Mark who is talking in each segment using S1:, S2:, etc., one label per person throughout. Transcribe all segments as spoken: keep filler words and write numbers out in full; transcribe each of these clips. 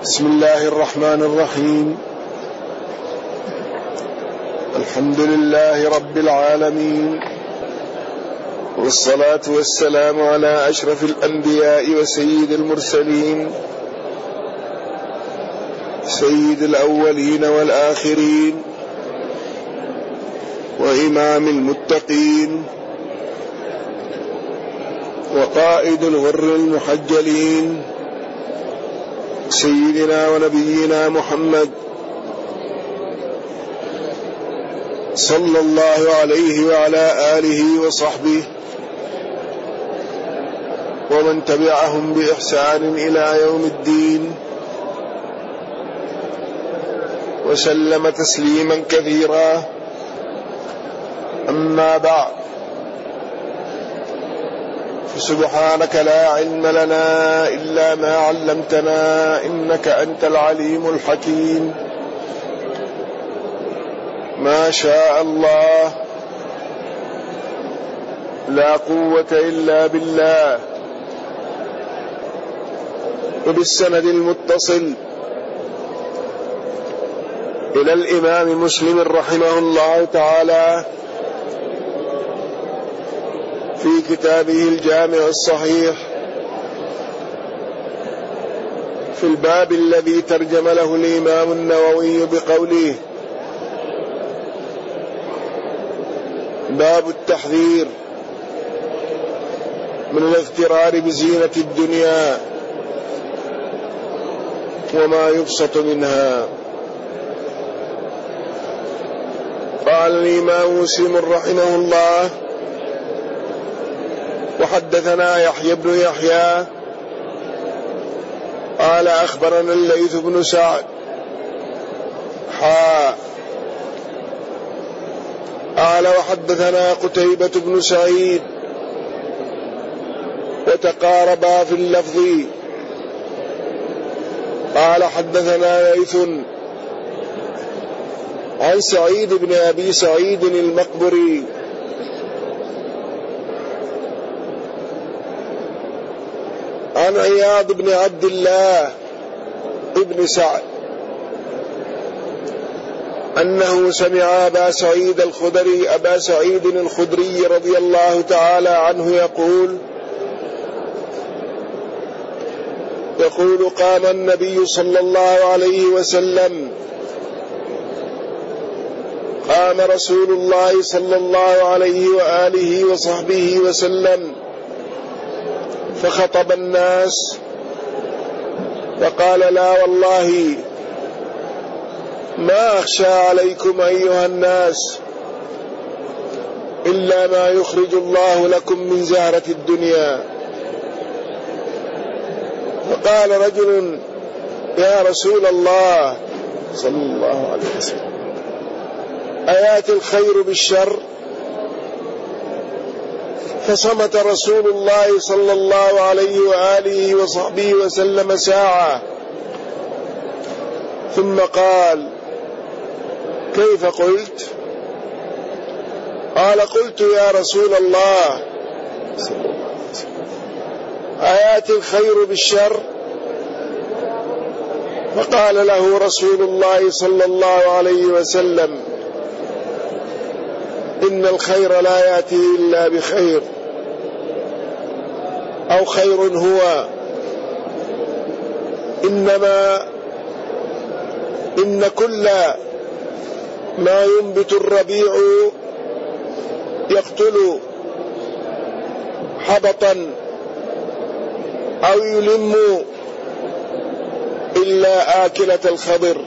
S1: بسم الله الرحمن الرحيم. الحمد لله رب العالمين، والصلاة والسلام على أشرف الأنبياء وسيد المرسلين، سيد الأولين والآخرين، وإمام المتقين، وقائد الغر المحجلين، سيدنا ونبينا محمد صلى الله عليه وعلى آله وصحبه ومن تبعهم بإحسان إلى يوم الدين، وسلم تسليما كثيرا. أما بعد، فسبحانك لا علم لنا إلا ما علمتنا، إنك أنت العليم الحكيم. ما شاء الله، لا قوة إلا بالله. وبالسند المتصل إلى الإمام مسلم رحمه الله تعالى في كتابه الجامع الصحيح، في الباب الذي ترجم له الإمام النووي بقوله: باب التحذير من الاغترار بزينة الدنيا وما يبسط منها. قال الإمام مسلم رحمه الله: وحدثنا يحيى بن يحيى قال أخبرنا الليث بن سعد حاء قال وحدثنا قتيبة بن سعيد، وتقاربا في اللفظ. قال حدثنا ليث عن سعيد بن أبي سعيد المقبري عن عياض بن عبد الله ابن سعد أنه سمع أبا سعيد الخدري أبا سعيد الخدري رضي الله تعالى عنه يقول يقول قام النبي صلى الله عليه وسلم قام رسول الله صلى الله عليه وآله وصحبه وسلم فخطب الناس فقال: لا والله ما أخشى عليكم أيها الناس إلا ما يخرج الله لكم من زهرة الدنيا. فقال رجل: يا رسول الله صلى الله عليه وسلم، أياتي الخير بالشر؟ فصمت رسول الله صلى الله عليه وآله وصحبه وسلم ساعة، ثم قال: كيف قلت؟ قال: قلت يا رسول الله آيات الخير بالشر؟ فقال له رسول الله صلى الله عليه وسلم: إن الخير لا يأتي إلا بخير، أو خير هو، إنما إن كل ما ينبت الربيع يقتل حبطا أو يلم إلا آكلة الخضر،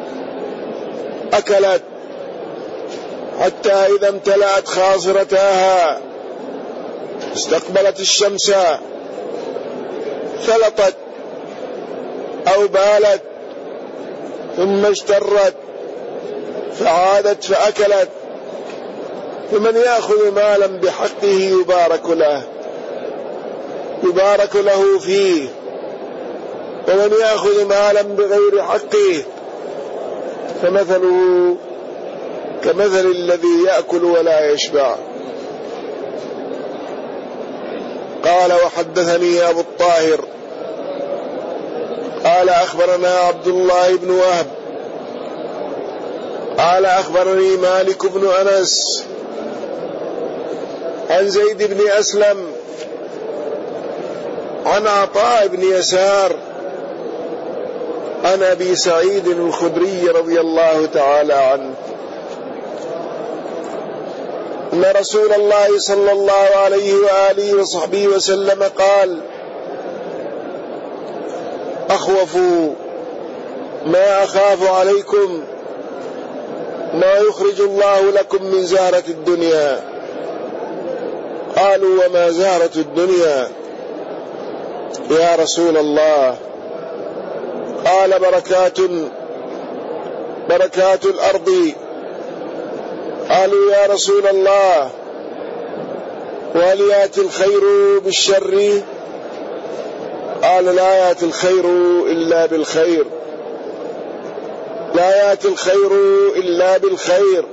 S1: أكلت حتى إذا امتلأت خاصرتاها استقبلت الشمس ثلطت أو بالت، ثم اشترت فعادت فأكلت. فمن يأخذ مالا بحقه يبارك له يبارك له فيه، ومن يأخذ مالا بغير حقه فمثله كمثل الذي يأكل ولا يشبع. قال: وحدثني أبو الطاهر قال أخبرنا عبد الله بن وهب قال أخبرني مالك بن أنس عن زيد بن أسلم عن عطاء بن يسار عن أبي سعيد الخدري رضي الله تعالى عنه أن رسول الله صلى الله عليه وآله وصحبه وسلم قال: أخوف ما أخاف عليكم ما يخرج الله لكم من زهرة الدنيا. قالوا: وما زهرة الدنيا يا رسول الله؟ قال: بركات بركات الأرض. قالوا: يا رسول الله وهل يأتي الخير بالشر؟ قال: لا يأتي الخير إلا بالخير، لا يأتي الخير إلا بالخير،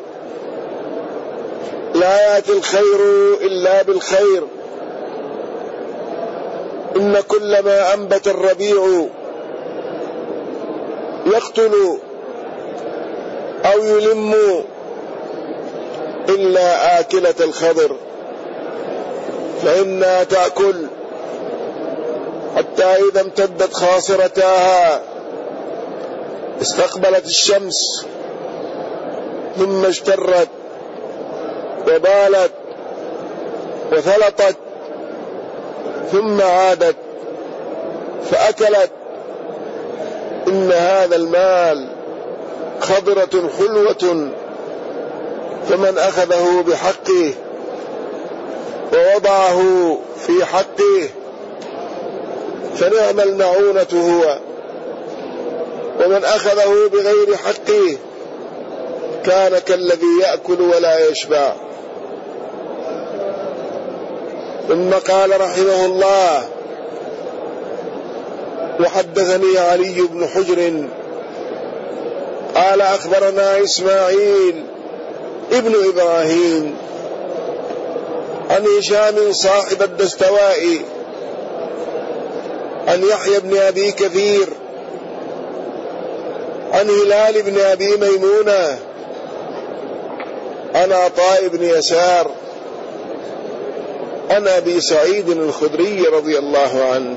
S1: لا يأتي الخير إلا بالخير. إن كل ما أنبت الربيع يقتل أو يلم إلا آكلة الخضر، فإنها تأكل حتى إذا امتدت خاصرتاها استقبلت الشمس، ثم اشترت وبالت وثلطت، ثم عادت فأكلت. إن هذا المال خضرة حلوة، فمن أخذه بحقه ووضعه في حقه فنعم المعونة هو، ومن أخذه بغير حقه كان كالذي يأكل ولا يشبع. ثم قال رحمه الله: وحدثني علي بن حجر قال أخبرنا إسماعيل ابن إبراهيم عن هشام صاحب الدستوائي عن يحيى بن أبي كثير عن هلال بن أبي ميمونة عن عطاء بن يسار عن أبي سعيد الخدري رضي الله عنه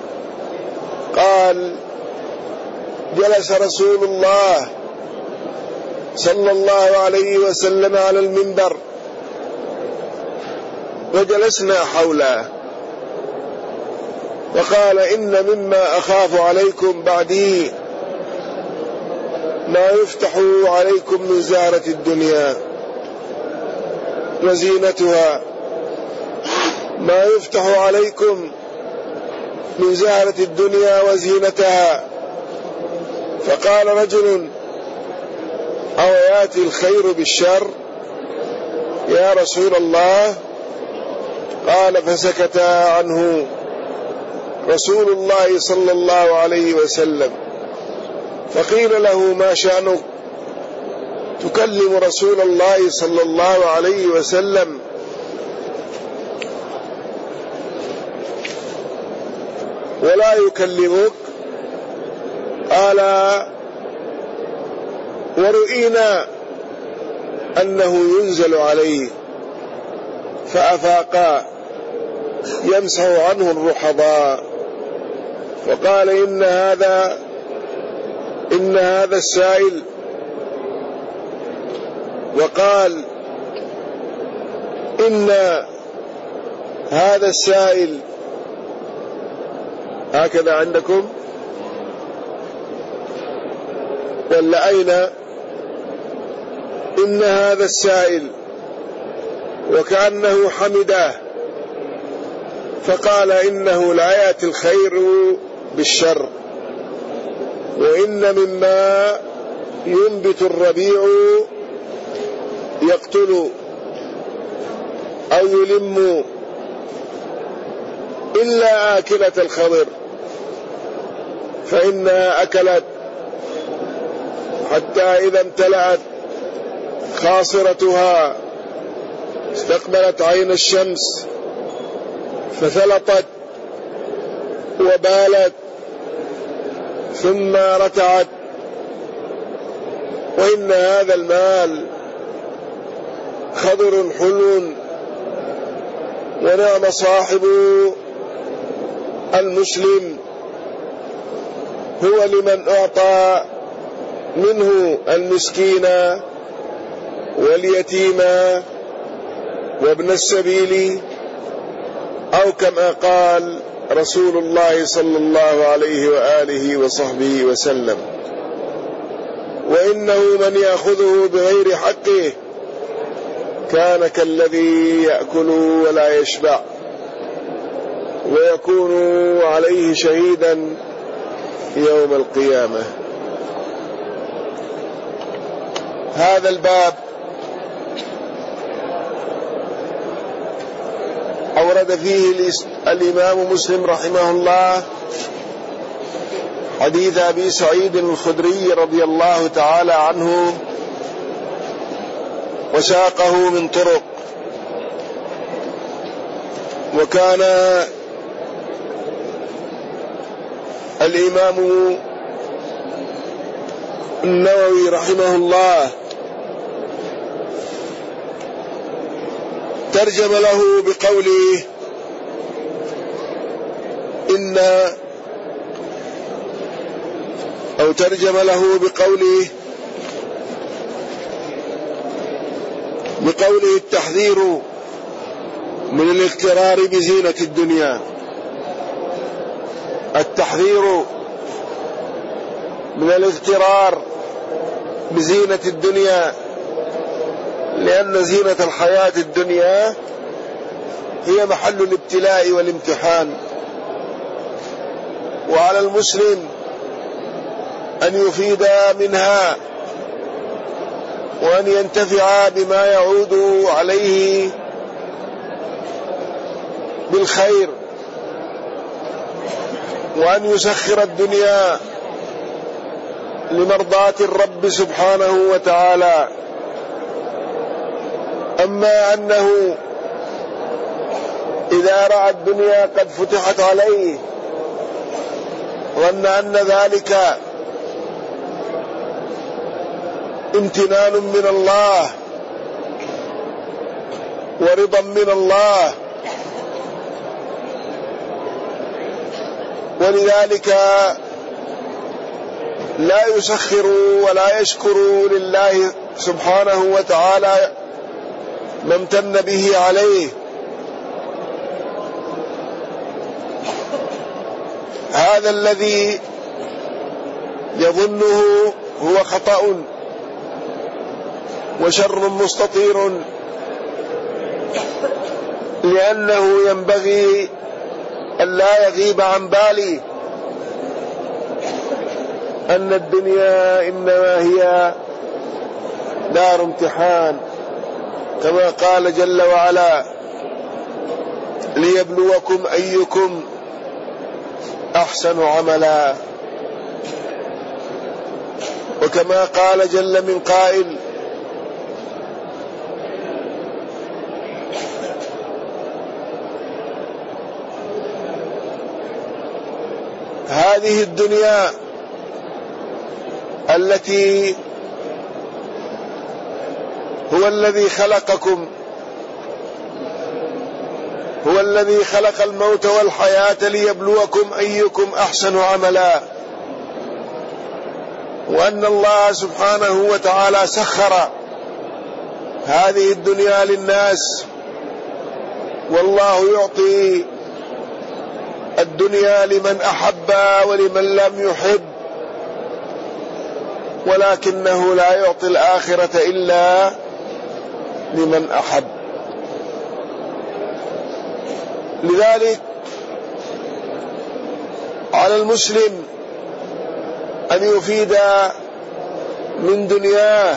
S1: قال: جلس رسول الله صلى الله عليه وسلم على المنبر وجلسنا حوله، وقال: إن مما أخاف عليكم بعدي ما يفتح عليكم من زهرة الدنيا وزينتها، ما يفتح عليكم من زهرة الدنيا وزينتها. فقال رجل: أو يأتي الخير بالشر يا رسول الله؟ قال: فسكت عنه رسول الله صلى الله عليه وسلم. فقيل له: ما شأنك تكلم رسول الله صلى الله عليه وسلم؟ ولا يكلمك؟ قال: ورؤينا أنه ينزل عليه فأفاقا يمسح عنه الرحضاء. وقال: إن هذا إن هذا السائل وقال إن هذا السائل هكذا عندكم ولا أين؟ إن هذا السائل، وكأنه حمده فقال: إنه لا يأتي الخير بالشر، وإن مما ينبت الربيع يقتل أو يلم إلا آكلة الخضر، فإنها أكلت حتى إذا امتلأت خاصرتها استقبلت عين الشمس فثلطت وبالت، ثم رتعت. وإن هذا المال خضر حلو، ونعم صاحب المسلم هو لمن أعطى منه المسكين واليتيم وابن السبيل، أو كما قال رسول الله صلى الله عليه وآله وصحبه وسلم: وإنه من يأخذه بغير حقه كان كالذي يأكل ولا يشبع، ويكون عليه شهيدا يوم القيامة. هذا الباب أورد فيه الإمام مسلم رحمه الله حديث أبي سعيد الخدري رضي الله تعالى عنه، وساقه من طرق. وكان الإمام النووي رحمه الله ترجم له بقوله: إن أو ترجم له بقوله بقوله التحذير من الاغترار بزينة الدنيا. التحذير من الاغترار بزينة الدنيا، لأن زينة الحياة الدنيا هي محل الابتلاء والامتحان، وعلى المسلم أن يفيد منها وأن ينتفع بما يعود عليه بالخير، وأن يسخر الدنيا لمرضاة الرب سبحانه وتعالى. أما أنه إذا رأى الدنيا قد فتحت عليه ظن أن ذلك امتنان من الله ورضا من الله، ولذلك لا يسخر ولا يشكر لله سبحانه وتعالى ما امتن به عليه. هذا الذي يظنه هو خطأ وشر مستطير، لأنه ينبغي أن لا يغيب عن بالي أن الدنيا إنما هي دار امتحان، كما قال جل وعلا: ليبلوكم أيكم أحسن عملا. وكما قال جل من قائل: هذه الدنيا التي هو الذي خلقكم، هو الذي خلق الموت والحياة ليبلوكم أيكم أحسن عملا، وأن الله سبحانه وتعالى سخر هذه الدنيا للناس، والله يعطي الدنيا لمن أحب ولمن لم يحب، ولكنه لا يعطي الآخرة إلا لمن أحب. لذلك على المسلم أن يفيد من دنياه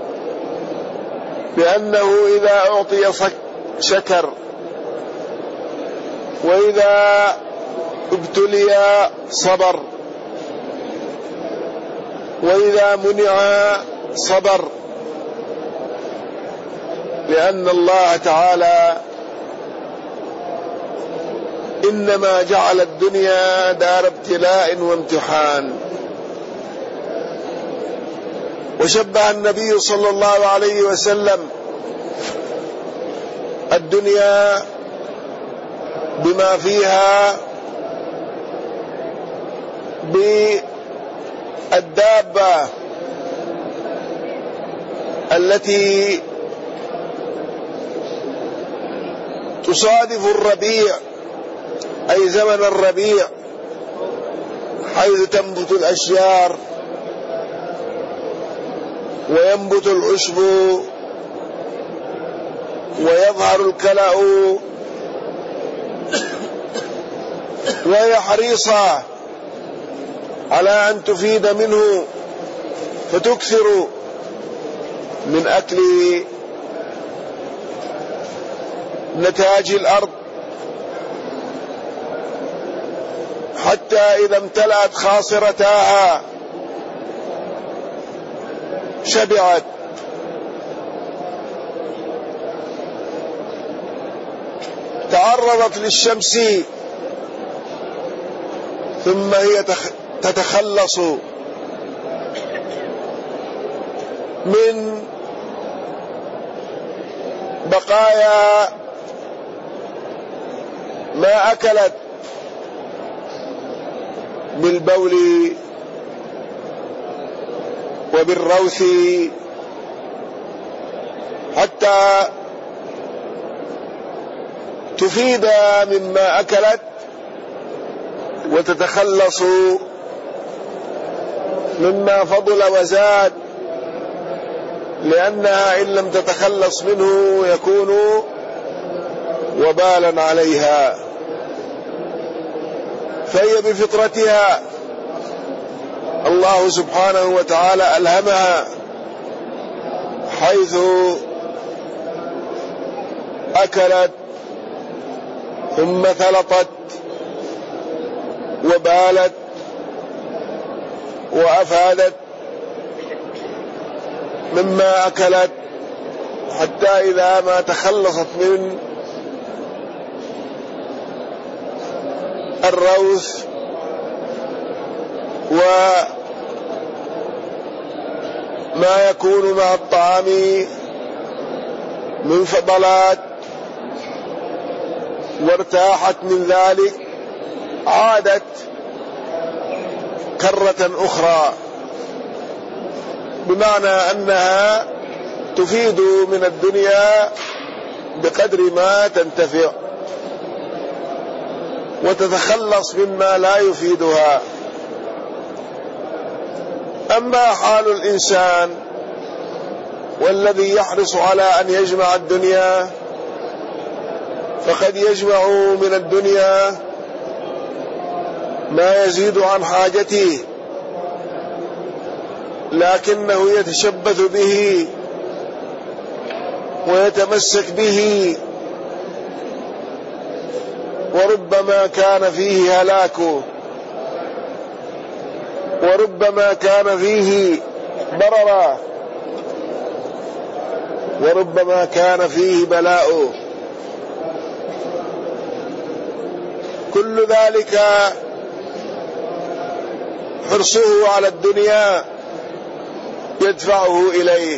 S1: بأنه إذا أعطي شكر، وإذا ابتلي صبر، وإذا منع صبر، لأن الله تعالى إنما جعل الدنيا دار ابتلاء وامتحان. وشبه النبي صلى الله عليه وسلم الدنيا بما فيها بالدابة التي تصادف الربيع أي زمن الربيع، حيث تنبت الأشجار وينبت العشب ويظهر الكلأ، وهي حريصة على أن تفيد منه فتكثر من أكل نتاج الأرض، حتى إذا امتلأت خاصرتاها شبعت، تعرضت للشمس ثم هي تتخلص من بقايا ما أكلت بالبول وبالروث، حتى تفيد مما أكلت وتتخلص مما فضل وزاد، لأنها إن لم تتخلص منه يكون وبالا عليها. فهي بفطرتها الله سبحانه وتعالى ألهمها، حيث أكلت ثم ثلطت وبالت وأفادت مما أكلت، حتى إذا ما تخلصت من الروث وما يكون مع الطعام من فضلات وارتاحت من ذلك، عادت كرة أخرى، بمعنى أنها تفيد من الدنيا بقدر ما تنتفع وتتخلص مما لا يفيدها. أما حال الإنسان والذي يحرص على أن يجمع الدنيا، فقد يجمع من الدنيا ما يزيد عن حاجته، لكنه يتشبث به ويتمسك به، وربما كان فيه هلاكه، وربما كان فيه ضررا، وربما كان فيه بلاء. كل ذلك حرصه على الدنيا يدفعه إليه.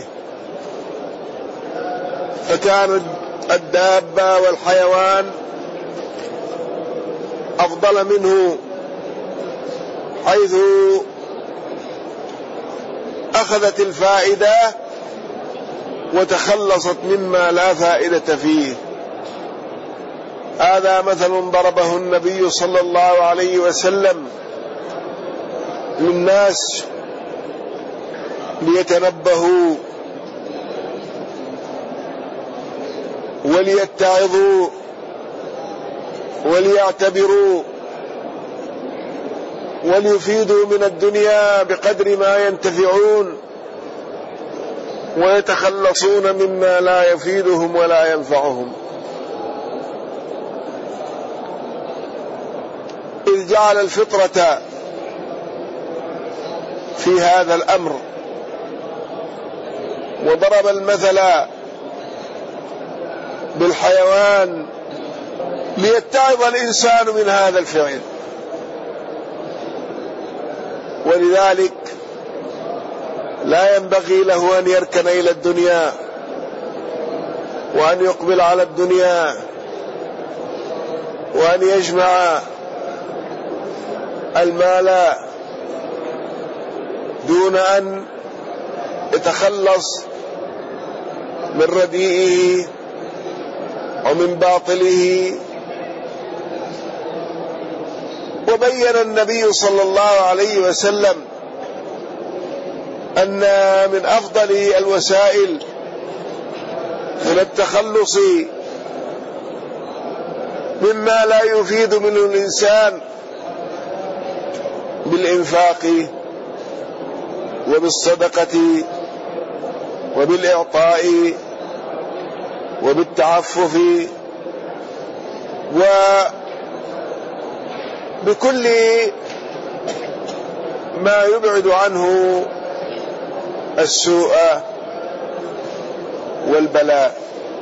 S1: فكان الدابة والحيوان أفضل منه، حيث أخذت الفائدة وتخلصت مما لا فائدة فيه. هذا مثل ضربه النبي صلى الله عليه وسلم للناس ليتنبهوا وليتعظوا وليعتبروا وليفيدوا من الدنيا بقدر ما ينتفعون ويتخلصون مما لا يفيدهم ولا ينفعهم. إذ جعل الفطرة في هذا الأمر، وضرب المثل بالحيوان ليتعظ الإنسان من هذا الفعل. ولذلك لا ينبغي له أن يركن إلى الدنيا وأن يقبل على الدنيا وأن يجمع المال دون أن يتخلص من رديئه ومن باطله. وبين النبي صلى الله عليه وسلم أن من أفضل الوسائل من التخلص مما لا يفيد منه الإنسان بالإنفاق وبالصدقة وبالإعطاء وبالتعفف وبكل ما يبعد عنه السوء والبلاء.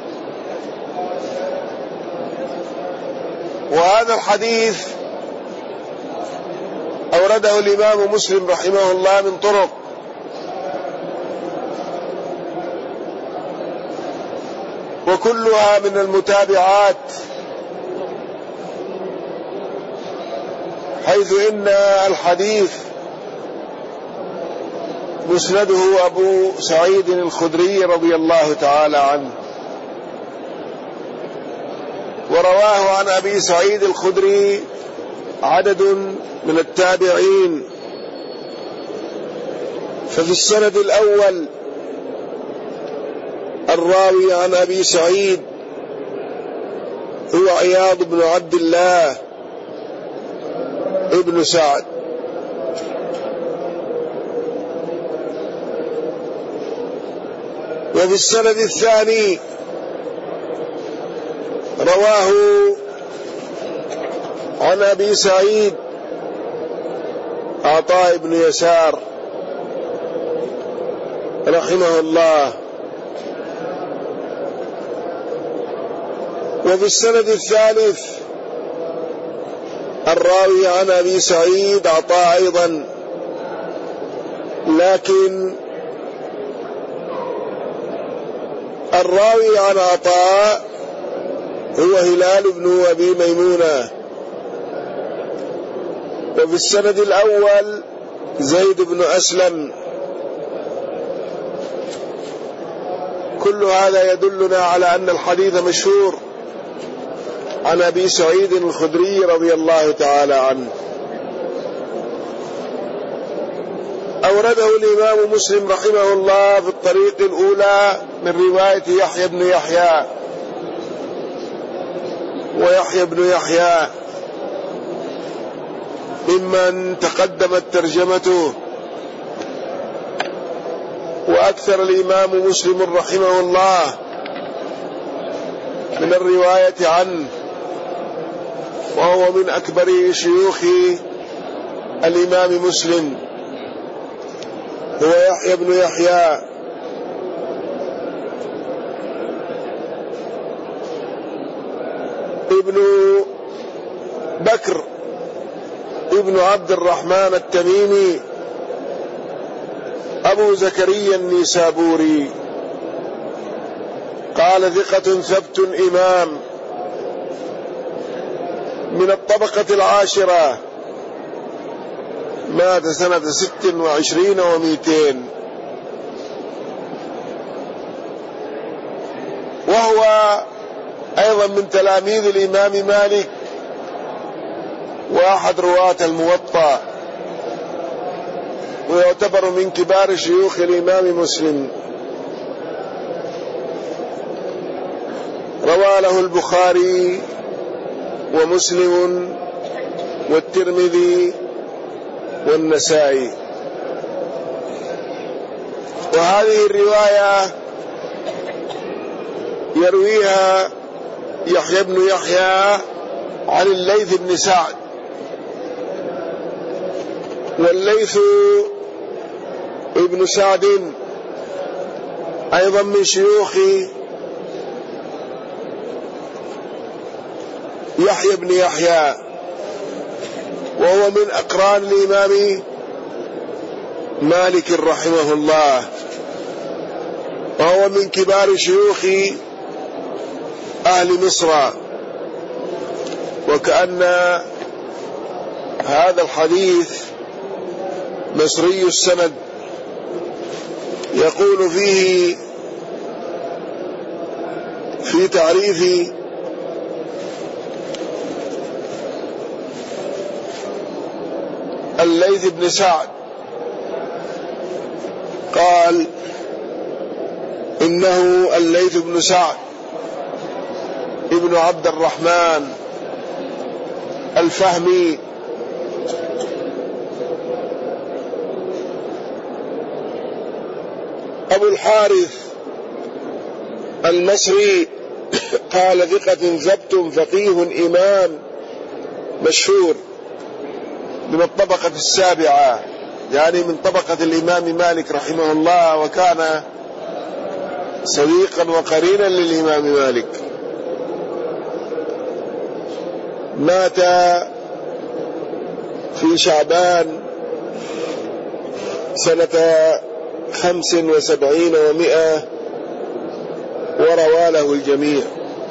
S1: وهذا الحديث أورده الإمام مسلم رحمه الله من طرق، وكلها من المتابعات، حيث إن الحديث مسنده أبو سعيد الخدري رضي الله تعالى عنه، ورواه عن أبي سعيد الخدري عدد من التابعين. ففي السند الأول الراوي عن أبي سعيد هو عياض بن عبد الله ابن سعد، وفي السند الثاني رواه عن أبي سعيد عطاء بن يسار رحمه الله، وفي السند الثالث الراوي عن أبي سعيد عطاء أيضا، لكن الراوي عن عطاء هو هلال بن أبي ميمونة، وفي السند الأول زيد بن أسلم. كل هذا يدلنا على أن الحديث مشهور عن أبي سعيد الخدري رضي الله تعالى عنه. أورده الإمام مسلم رحمه الله في الطريق الأولى من رواية يحيى بن يحيى، ويحيى بن يحيى ممن تقدمت ترجمته، وأكثر الإمام مسلم رحمه الله من الرواية عنه، وهو من أكبر شيوخ الإمام مسلم، هو يحيى بن يحيى ابن بكر ابن عبد الرحمن التميمي أبو زكريا النيسابوري، قال ثقة ثبت إمام من الطبقة العاشرة، مات سنة ست وعشرين ومئتين، وهو أيضا من تلاميذ الإمام مالك وأحد رواة الموطأ، ويعتبر من كبار شيوخ الإمام مسلم. روى له البخاري ومسلم والترمذي والنسائي. وهذه الرواية يرويها يحيى بن يحيى عن الليث بن سعد، والليث ابن سعد أيضا من شيوخ يحيى بن يحيى، وهو من أقران الإمام مالك رحمه الله، وهو من كبار شيوخ أهل مصر، وكأن هذا الحديث مصري السند. يقول فيه في تعريف الليث بن سعد، قال إنه الليث بن سعد ابن عبد الرحمن الفهمي، أبو الحارث المصري، قال ثقة ثبت فقيه إمام مشهور، من الطبقة السابعة، يعني من طبقة الإمام مالك رحمه الله، وكان صديقا وقرينا للإمام مالك. مات في شعبان سنة خمس وسبعين ومئة، وروى له الجميع.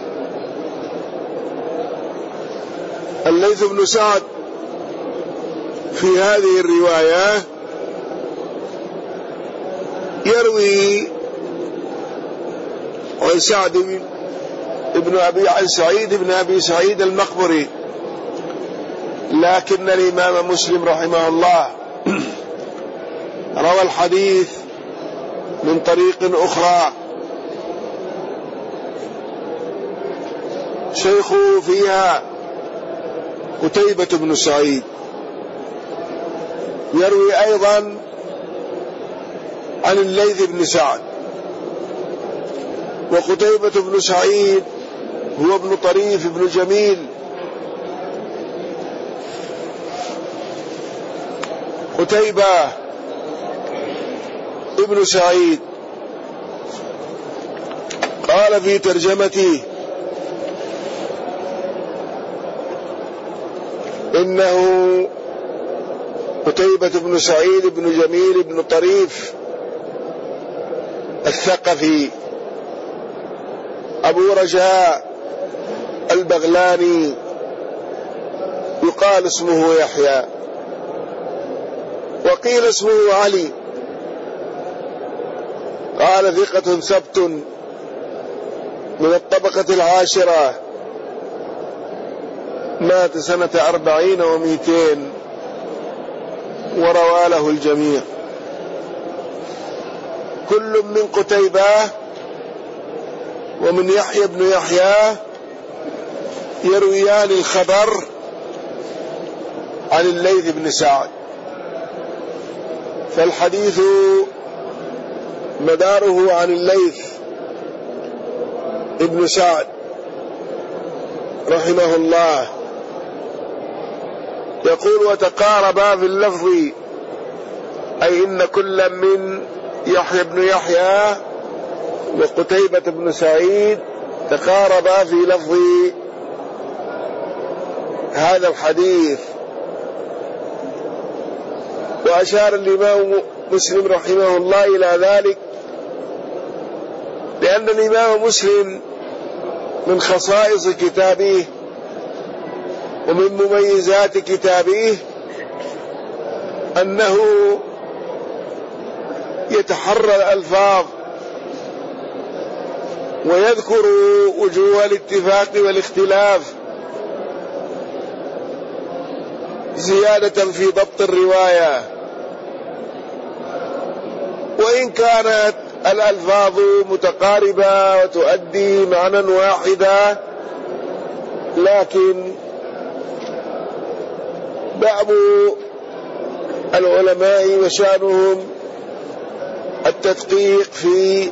S1: الليث بن سعد في هذه الرواية يروي عن سعد بن أبي عن سعيد بن أبي سعيد المقبري، لكن الإمام مسلم رحمه الله روى الحديث من طريق أخرى، شيخ فيها قتيبة بن سعيد، يروي أيضا عن الليث بن سعد. وقتيبة بن سعيد هو ابن طريف بن جميل، قتيبة ابن سعيد قال في ترجمته إنه قتيبة بن سعيد بن جميل بن طريف الثقفي، أبو رجاء البغلاني، يقال اسمه يحيى، وقيل اسمه علي، قال ثقة ثبت من الطبقة العاشرة، مات سنة أربعين ومئتين، وروى له الجميع. كل من قتيبة ومن يحيى بن يحيى يرويان الخبر عن الليث بن سعد، فالحديث مداره عن الليث ابن سعد رحمه الله. يقول وتقاربا في اللفظ، أي إن كل من يحيى بن يحيى وقتيبة بن سعيد تقاربا في لفظ هذا الحديث. وأشار الإمام مسلم رحمه الله إلى ذلك لأن الإمام مسلم من خصائص كتابه ومن مميزات كتابه أنه يتحرى الألفاظ ويذكر وجوه الاتفاق والاختلاف زيادة في ضبط الرواية، وإن كانت الألفاظ متقاربة وتؤدي معنى واحدا، لكن بعض العلماء وشأنهم التدقيق في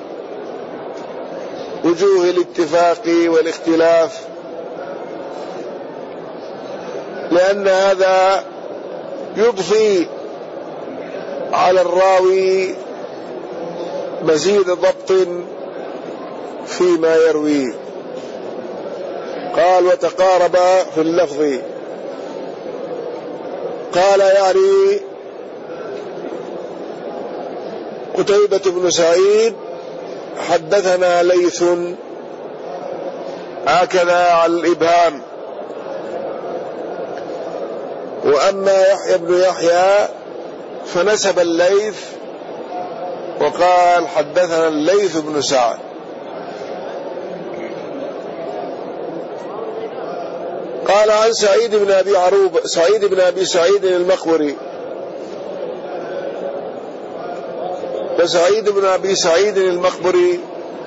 S1: وجوه الاتفاق والاختلاف، لأن هذا يضفي على الراوي مزيد ضبط فيما يروي. قال وتقارب في اللفظ، قال يعني قتيبة بن سعيد حدثنا ليث، هكذا على الإبهام. وأما يحيى بن يحيى فنسب الليث وقال حدثنا الليث بن سعد. قال عن سعيد بن أبي عروبة سعيد بن أبي سعيد المقبري. وسعيد بن أبي سعيد المقبري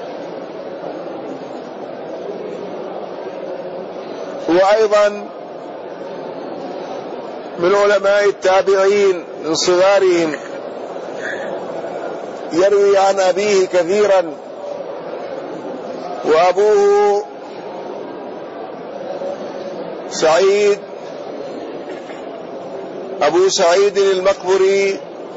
S1: هو أيضا من علماء التابعين من صغارهم، يروي عن أبيه كثيرا، وأبوه سعيد أبو سعيد المقبري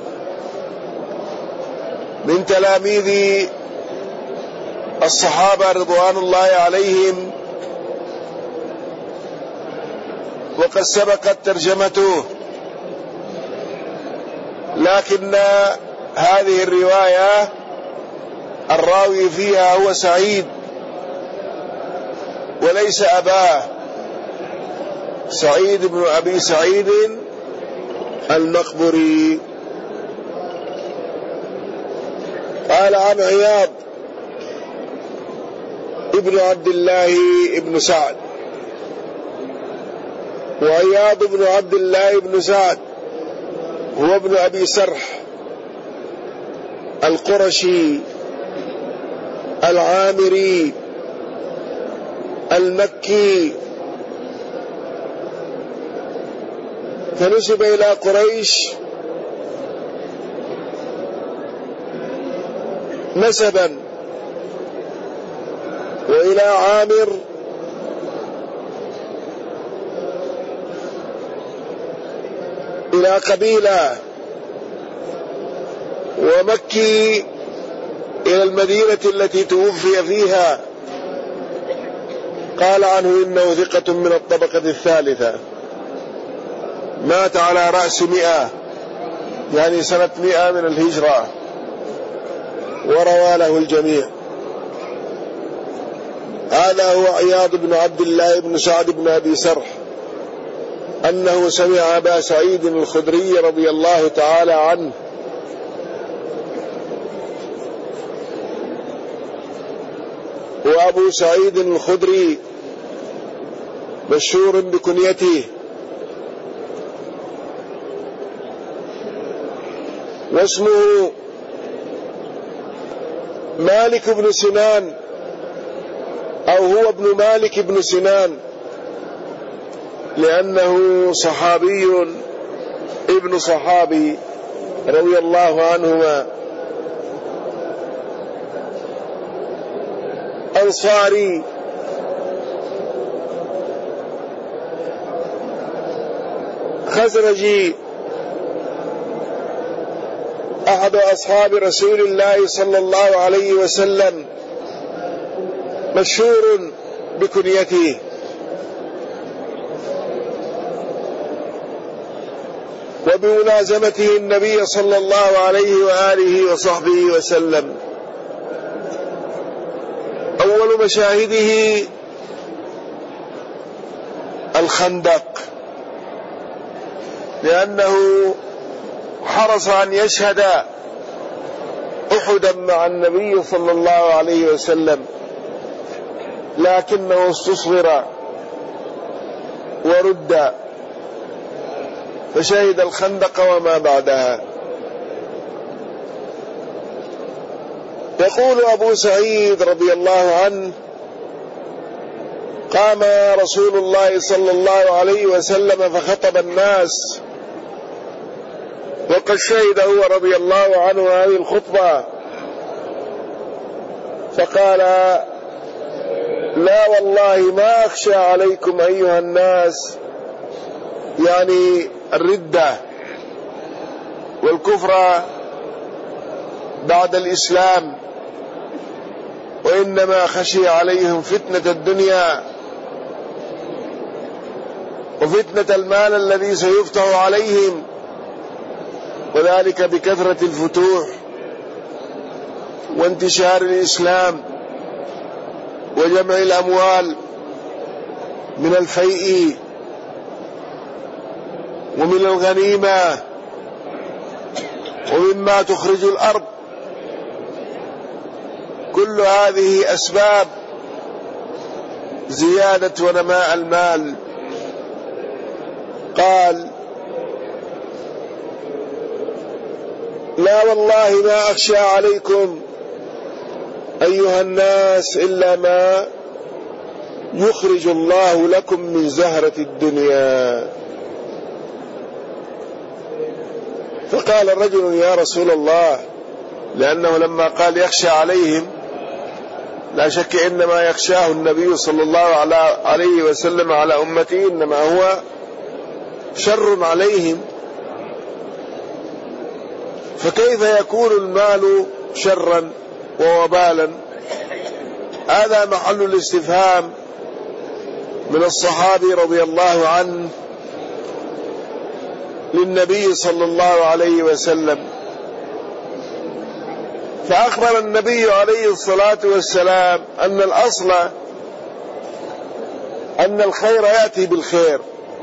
S1: من تلاميذ الصحابة رضوان الله عليهم، وقد سبقت ترجمته، لكن هذه الرواية الراوي فيها هو سعيد وليس أباه، سعيد بن أبي سعيد المقبري. قال عن عياض ابن عبد الله ابن سعد. وعياض بن عبد الله بن سعد هو ابن أبي سرح القرشي العامري المكي، فنسب إلى قريش نسبا، وإلى عامر إلى قبيلة، ومكي إلى المدينة التي توفي فيها. قال عنه إنه ثقة من الطبقة الثالثة، مات على رأس مئة، يعني سنة مئة من الهجرة، وروى له الجميع. هذا هو عياض بن عبد الله بن سعد بن أبي سرح، أنه سمع أبا سعيد الخدري رضي الله تعالى عنه وأبو سعيد الخدري مشهور بكنيته، واسمه مالك بن سنان، أو هو ابن مالك بن سنان، لأنه صحابي ابن صحابي رضي الله عنهما، أنصاري، خزرجي، أحد أصحاب رسول الله صلى الله عليه وسلم، مشهور بكنيته. وبملازمته النبي صلى الله عليه وآله وصحبه وسلم. أول مشاهده الخندق، لأنه حرص أن يشهد أحدا مع النبي صلى الله عليه وسلم، لكنه استصغر ورد فشهد الخندق وما بعدها. يقول أبو سعيد رضي الله عنه: قام رسول الله صلى الله عليه وسلم فخطب الناس، وقد شهد هو رضي الله عنه هذه الخطبة، فقال: لا والله ما أخشى عليكم أيها الناس، يعني الردة والكفر بعد الإسلام، وإنما خشي عليهم فتنة الدنيا وفتنة المال الذي سيفتح عليهم، وذلك بكثرة الفتوح وانتشار الإسلام وجمع الأموال من الفيء ومن الغنيمة ومما تخرج الأرض، كل هذه أسباب زيادة ونماء المال. قال: لا والله ما أخشى عليكم أيها الناس إلا ما يخرج الله لكم من زهرة الدنيا. فقال الرجل: يا رسول الله، لأنه لما قال يخشى عليهم لا شك إنما يخشاه النبي صلى الله عليه وسلم على أمته، إنما هو شر عليهم، فكيف يكون المال شرا ووبالا؟ هذا محل الاستفهام من الصحابي رضي الله عنه للنبي صلى الله عليه وسلم. فأخبر النبي عليه الصلاة والسلام أن الأصل أن الخير يأتي بالخير،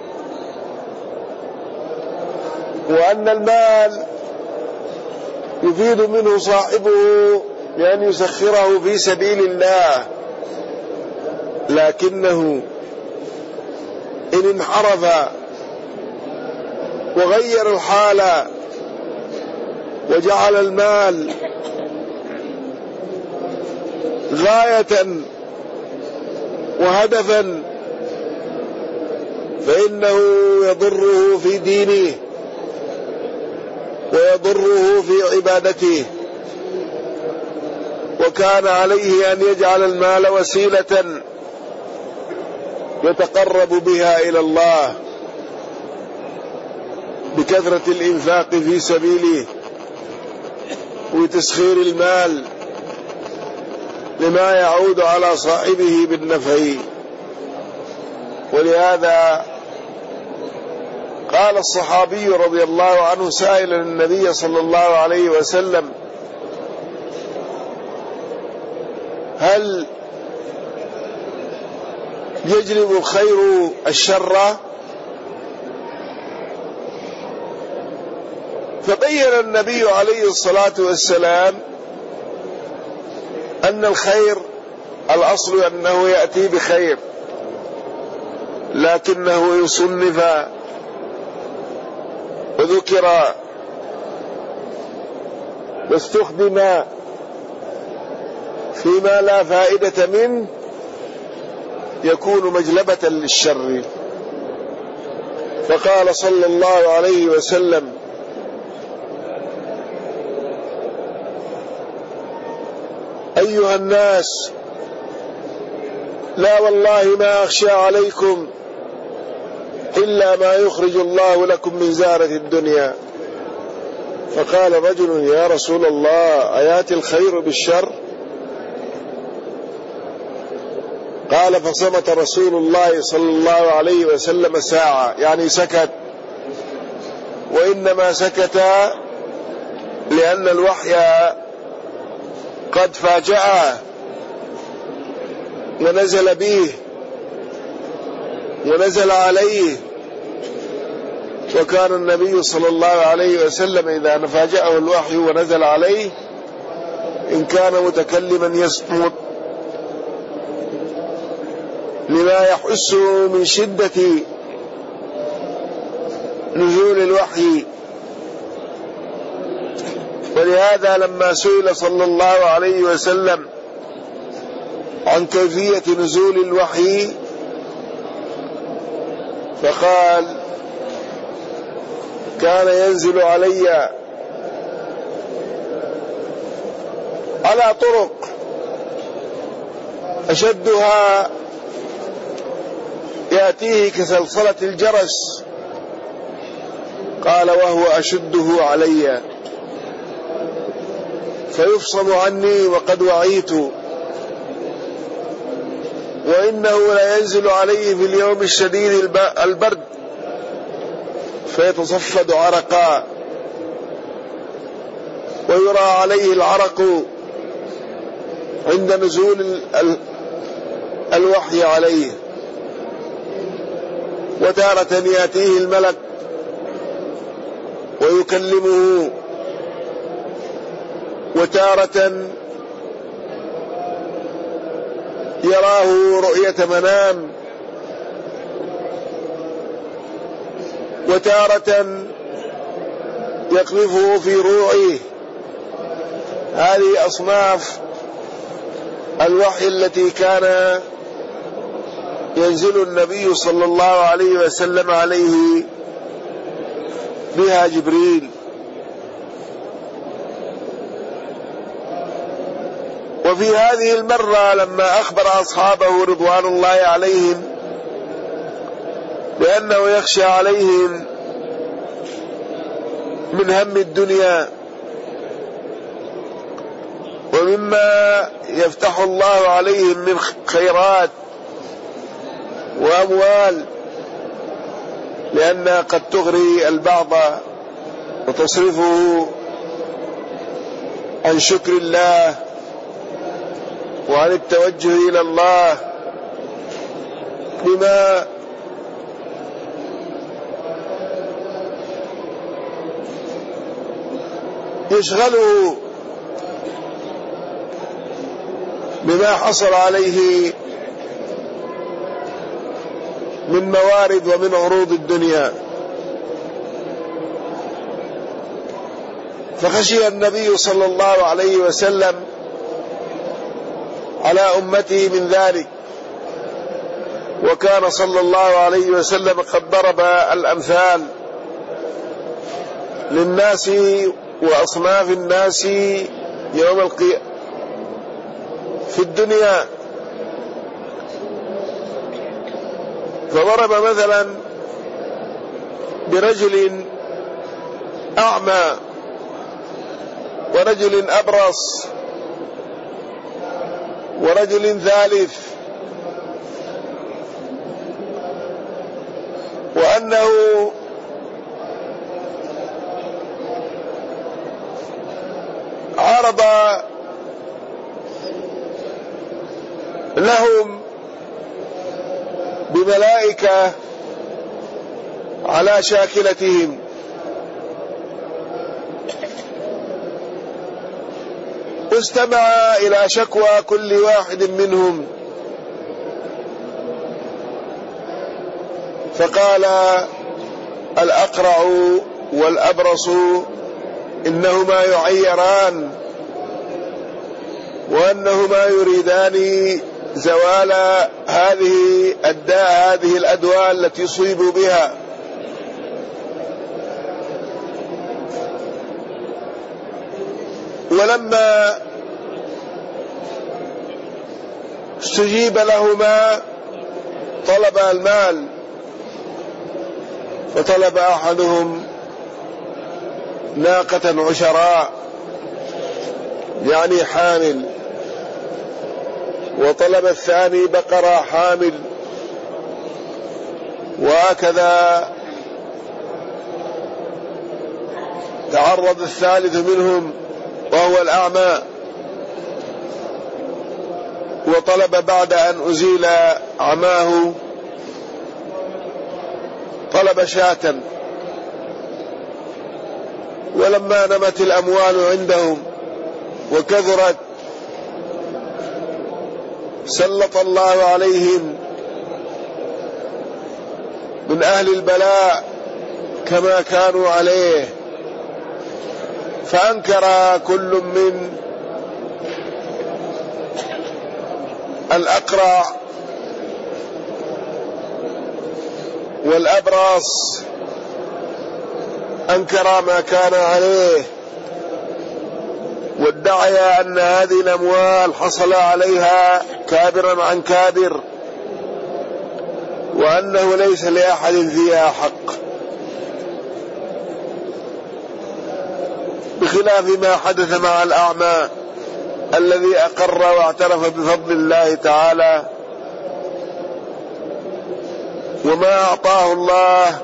S1: وأن المال يفيد منه صاحبه بأن يسخره في سبيل الله، لكنه إن انحرف وغير الحال وجعل المال غاية وهدفا فإنه يضره في دينه ويضره في عبادته، وكان عليه أن يجعل المال وسيلة يتقرب بها إلى الله بكثرة الإنفاق في سبيله وتسخير المال لما يعود على صاحبه بالنفع. ولهذا قال الصحابي رضي الله عنه سائلا النبي صلى الله عليه وسلم: هل يجلب الخير الشر؟ فبين النبي عليه الصلاة والسلام أن الخير الأصل أنه يأتي بخير، لكنه يصنف وذكر واستخدم فيما لا فائدة منه يكون مجلبة للشر. فقال صلى الله عليه وسلم: أيها الناس، لا والله ما أخشى عليكم إلا ما يخرج الله لكم من زهرة الدنيا. فقال رجل: يا رسول الله، أياتي الخير بالشر؟ قال: فصمت رسول الله صلى الله عليه وسلم ساعة، يعني سكت، وإنما سكت لأن الوحي قد فاجأه ونزل به ونزل عليه، وكان النبي صلى الله عليه وسلم إذا فاجأه الوحي ونزل عليه إن كان متكلما يصمت لما يحسه من شدة نزول الوحي. ولهذا لما سئل صلى الله عليه وسلم عن كيفية نزول الوحي فقال: كان ينزل علي على طرق أشدها يأتيه كسلسلة الجرس، قال: وهو أشده علي فيفصل عني وقد وعيت، وإنه لا ينزل عليه في اليوم الشديد البرد فيتصفد عرقا ويرى عليه العرق عند نزول الوحي عليه، وتارة يأتيه الملك ويكلمه، وتارة يراه رؤية منام، وتارة يقذفه في روعه. هذه أصناف الوحي التي كان ينزل النبي صلى الله عليه وسلم عليه بها جبريل. وفي هذه المرة لما أخبر أصحابه رضوان الله عليهم بأنه يخشى عليهم من هم الدنيا ومما يفتح الله عليهم من خيرات وأموال، لأنها قد تغري البعض وتصرفه عن شكر الله وعن التوجه إلى الله بما يشغله بما حصل عليه من موارد ومن عروض الدنيا. فخشي النبي صلى الله عليه وسلم على أمته من ذلك، وكان صلى الله عليه وسلم قد ضرب الأمثال للناس وأصناف الناس يوم القيامة في الدنيا. فضرب مثلا برجل أعمى ورجل أبرص ورجل ثالث، وأنه عرض لهم بملائكة على شاكلتهم، واستمع إلى شكوى كل واحد منهم، فقال الأقرع والأبرص إنهما يعيران، وأنهما يريدان زوال هذه الداء هذه الأدواء التي يصيبوا بها. ولما استجيب لهما طلب المال، فطلب أحدهم ناقة عشراء يعني حامل، وطلب الثاني بقرة حامل، وهكذا تعرض الثالث منهم وهو الأعمى، وطلب بعد أن أزيل عماه طلب شاة. ولما نمت الأموال عندهم وكثرت سلط الله عليهم من أهل البلاء كما كانوا عليه، فأنكر كل من الأقرع والأبرص أنكر ما كان عليه، وادعي أن هذه الأموال حصل عليها كابرا عن كابر، وأنه ليس لأحد فيها حق، بخلاف ما حدث مع الأعمى الذي أقر واعترف بفضل الله تعالى وما أعطاه الله،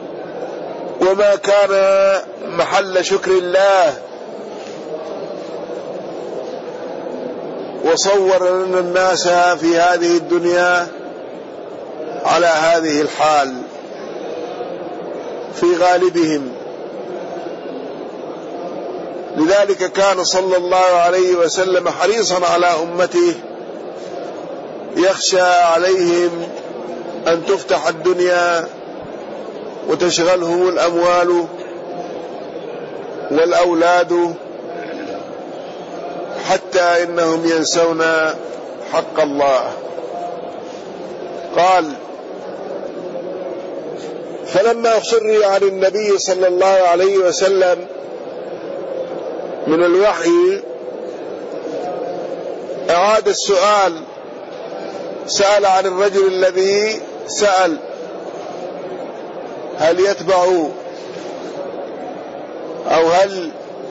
S1: وما كان محل شكر الله وصور لنا الناس في هذه الدنيا على هذه الحال في غالبهم. لذلك كان صلى الله عليه وسلم حريصا على أمته، يخشى عليهم أن تفتح الدنيا وتشغلهم الأموال والأولاد حتى إنهم ينسون حق الله. قال: فلما سري عن النبي صلى الله عليه وسلم من الوحي أعاد السؤال، سأل عن الرجل الذي سأل هل يتبع أو هل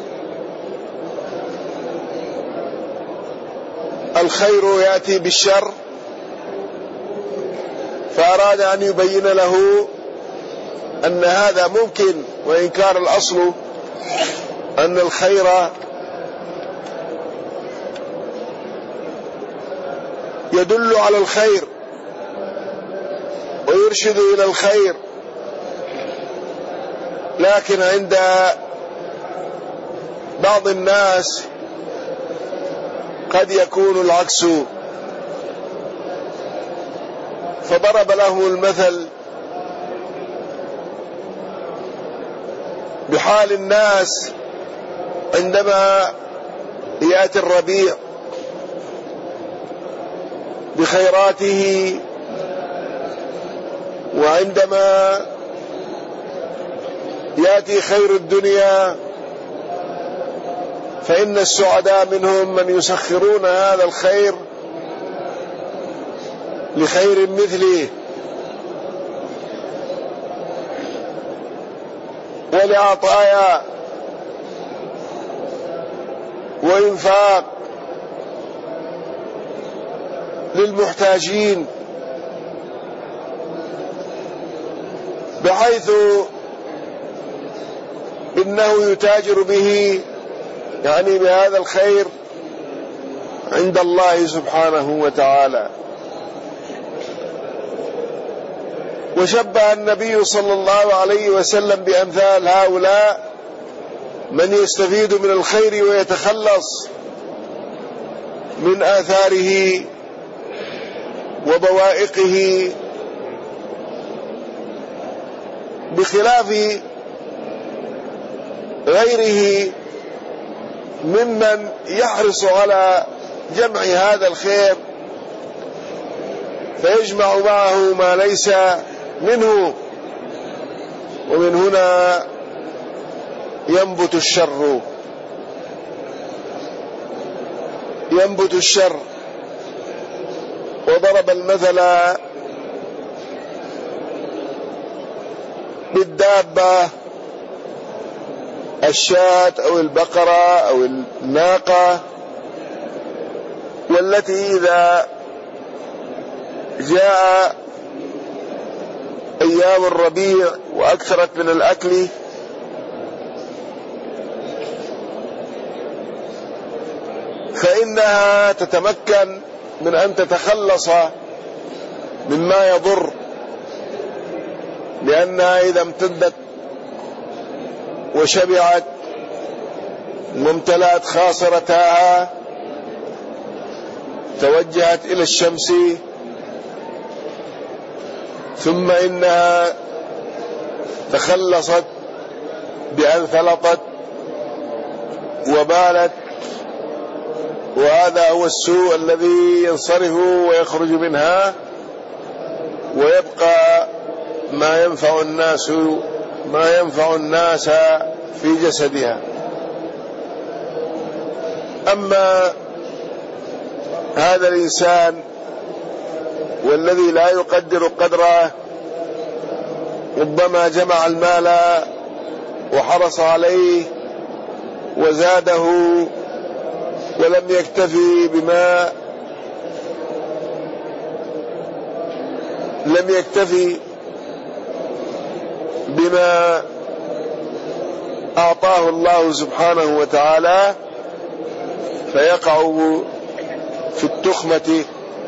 S1: الخير يأتي بالشر، فأراد أن يبين له أن هذا ممكن، وإن كان الأصل أن الخير يدل على الخير ويرشد إلى الخير، لكن عند بعض الناس قد يكون العكس. فضرب له المثل بحال الناس عندما يأتي الربيع بخيراته، وعندما يأتي خير الدنيا فإن السعداء منهم من يسخرون هذا الخير لخير مثله ولعطايا وإنفاق للمحتاجين، بحيث إنه يتاجر به، يعني بهذا الخير عند الله سبحانه وتعالى. وشبه النبي صلى الله عليه وسلم بأمثال هؤلاء من يستفيد من الخير ويتخلص من آثاره وبوائقه، بخلاف غيره ممن يحرص على جمع هذا الخير فيجمع معه ما ليس منه، ومن هنا ينبت الشر ينبت الشر. وضرب المثل بالدابة الشاة أو البقرة أو الناقة، والتي إذا جاء أيام الربيع وأكثرت من الأكل فإنها تتمكن من أن تتخلص مما يضر، لأنها إذا امتدت وشبعت وامتلأت خاصرتها توجهت إلى الشمس، ثم إنها تخلصت بأن ثلطت وبالت، وهذا هو السوء الذي ينصرف ويخرج منها، ويبقى ما ينفع الناس ما ينفع الناس في جسدها. أما هذا الإنسان والذي لا يقدر قدره، ربما جمع المال وحرص عليه وزاده ولم يكتفي بما لم يكتفي بما أعطاه الله سبحانه وتعالى، فيقع في التخمة،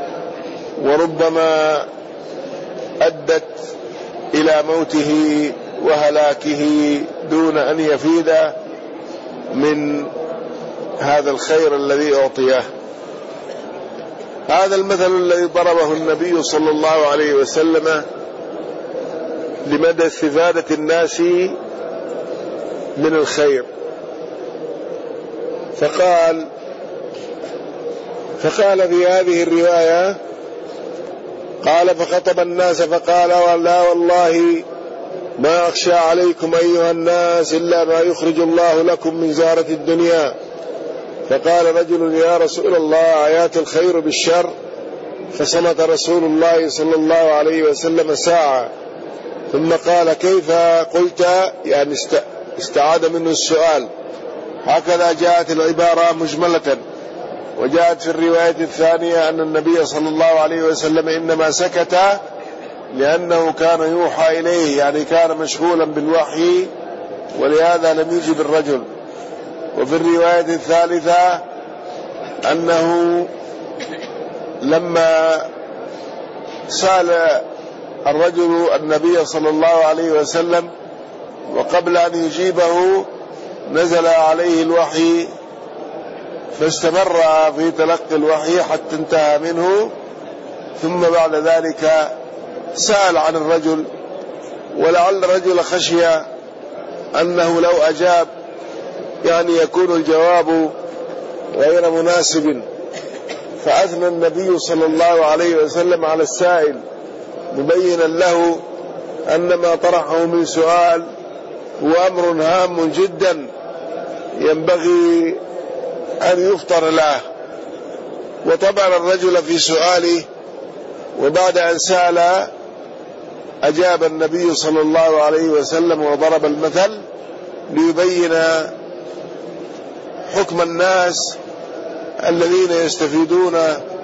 S1: وربما أدت إلى موته وهلاكه دون أن يفيد من هذا الخير الذي أعطيه. هذا المثل الذي ضربه النبي صلى الله عليه وسلم لمدى استفادة الناس من الخير. فقال فقال في هذه الرواية، قال فخطب الناس فقال لا والله ما أخشى عليكم أيها الناس إلا ما يخرج الله لكم من زارة الدنيا. فقال رجل يا رسول الله آيات الخير بالشر. فصمت رسول الله صلى الله عليه وسلم ساعة ثم قال كيف قلت، يعني استعاد منه السؤال. هكذا جاءت العبارة مجملة. وجاءت في الرواية الثانية أن النبي صلى الله عليه وسلم إنما سكت لأنه كان يوحى إليه، يعني كان مشغولا بالوحي ولهذا لم يجب الرجل. وفي الرواية الثالثة أنه لما سأل الرجل النبي صلى الله عليه وسلم وقبل أن يجيبه نزل عليه الوحي فاستمر في تلقي الوحي حتى انتهى منه، ثم بعد ذلك سأل عن الرجل، ولعل الرجل خشي أنه لو أجاب يعني يكون الجواب غير مناسب، فأثنى النبي صلى الله عليه وسلم على السائل مبينا له أن ما طرحه من سؤال هو أمر هام جدا ينبغي أن يفطر له. وطبعا الرجل في سؤاله وبعد أن سأل أجاب النبي صلى الله عليه وسلم وضرب المثل ليبين حكم الناس الذين يستفيدون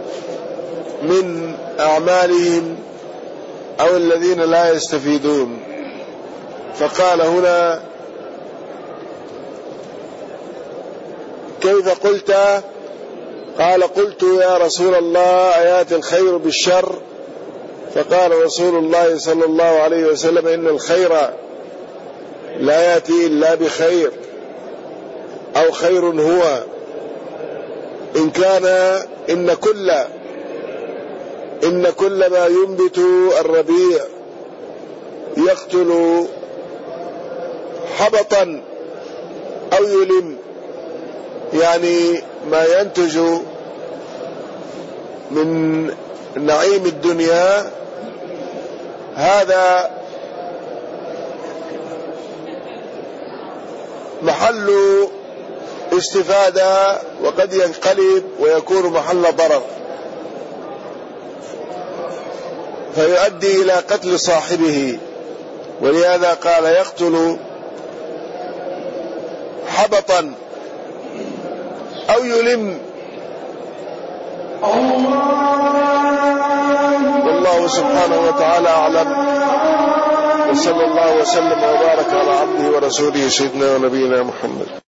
S1: من أعمالهم أو الذين لا يستفيدون. فقال هنا كيف قلت؟ قال قلت يا رسول الله آيات الخير بالشر. فقال رسول الله صلى الله عليه وسلم إن الخير لا يأتي إلا بخير أو خير هو، إن كان إن كل إن كل ما ينبت الربيع يقتل حبطا أو يلم، يعني ما ينتج من نعيم الدنيا هذا محل استفادة وقد ينقلب ويكون محل ضرر فيؤدي إلى قتل صاحبه، ولهذا قال يقتل حبطا أو يلم. والله سبحانه وتعالى أعلم، وصلى الله وسلم وبارك على عبده ورسوله سيدنا ونبينا محمد.